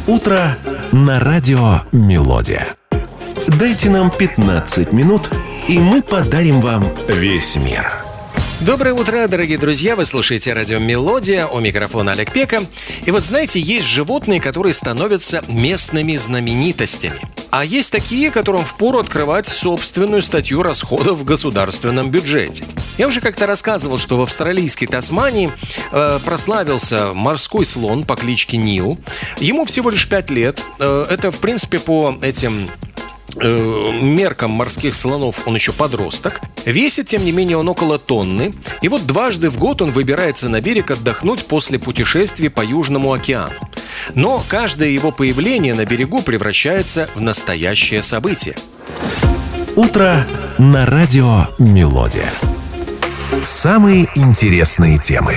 Утро на радио «Мелодия». Дайте нам 15 минут, и мы подарим вам весь мир. Доброе утро, дорогие друзья! Вы слушаете радио «Мелодия», у микрофона Олег Пека. И вот знаете, есть животные, которые становятся местными знаменитостями. А есть такие, которым впору открывать собственную статью расходов в государственном бюджете. Я уже как-то рассказывал, что в австралийской Тасмании прославился морской слон по кличке Нил. Ему всего лишь 5 лет. Это, в принципе, по этим меркам морских слонов он еще подросток. Весит, тем не менее, он около тонны. И вот дважды в год он выбирается на берег отдохнуть после путешествий по Южному океану. Но каждое его появление на берегу превращается в настоящее событие. Утро на радио «Мелодия». Самые интересные темы.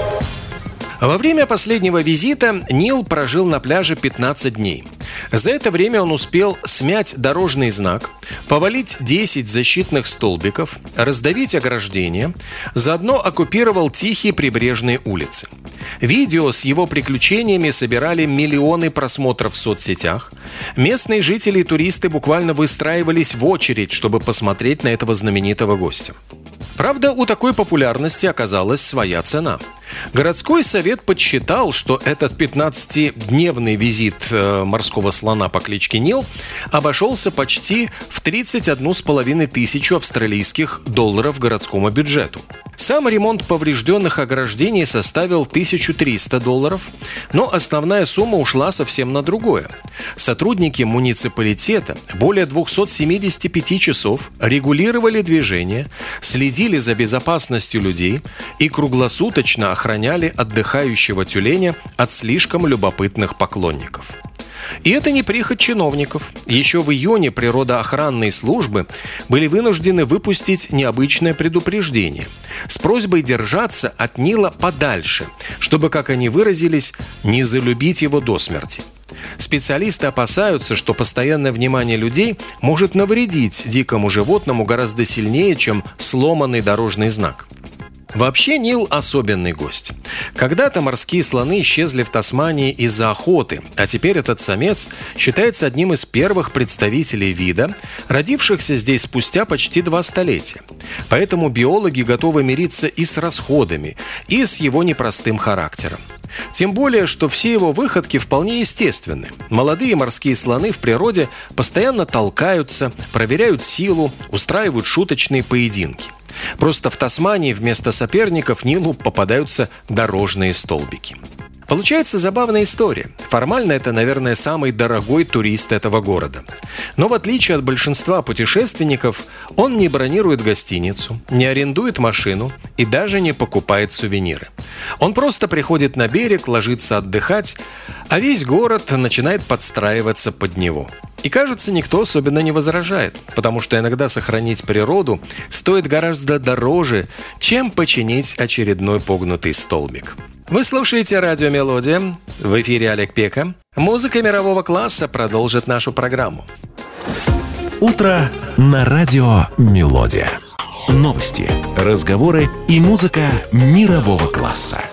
Во время последнего визита Нил прожил на пляже 15 дней. За это время он успел смять дорожный знак, повалить 10 защитных столбиков, раздавить ограждение, заодно оккупировал тихие прибрежные улицы. Видео с его приключениями собирали миллионы просмотров в соцсетях. Местные жители и туристы буквально выстраивались в очередь, чтобы посмотреть на этого знаменитого гостя. Правда, у такой популярности оказалась своя цена. Городской совет подсчитал, что этот 15-дневный визит морского слона по кличке Нил обошелся почти в 31,5 тысячу австралийских долларов городскому бюджету. Сам ремонт поврежденных ограждений составил $1300, но основная сумма ушла совсем на другое. Сотрудники муниципалитета более 275 часов регулировали движение, следили за безопасностью людей и круглосуточно охраняли отдыхающего тюленя от слишком любопытных поклонников. И это не прихоть чиновников. Еще в июне природоохранные службы были вынуждены выпустить необычное предупреждение с просьбой держаться от Нила подальше, чтобы, как они выразились, не залюбить его до смерти. Специалисты опасаются, что постоянное внимание людей может навредить дикому животному гораздо сильнее, чем сломанный дорожный знак. Вообще Нил – особенный гость. Когда-то морские слоны исчезли в Тасмании из-за охоты, а теперь этот самец считается одним из первых представителей вида, родившихся здесь спустя почти 2 столетия. Поэтому биологи готовы мириться и с расходами, и с его непростым характером. Тем более, что все его выходки вполне естественны. Молодые морские слоны в природе постоянно толкаются, проверяют силу, устраивают шуточные поединки. Просто в Тасмании вместо соперников Нилу попадаются дорожные столбики. Получается забавная история. Формально это, наверное, самый дорогой турист этого города. Но в отличие от большинства путешественников, он не бронирует гостиницу, не арендует машину и даже не покупает сувениры. Он просто приходит на берег, ложится отдыхать, а весь город начинает подстраиваться под него. И, кажется, никто особенно не возражает, потому что иногда сохранить природу стоит гораздо дороже, чем починить очередной погнутый столбик. Вы слушаете радио «Мелодия». В эфире Олег Пека. Музыка мирового класса продолжит нашу программу. Утро на радио «Мелодия». Новости, разговоры и музыка мирового класса.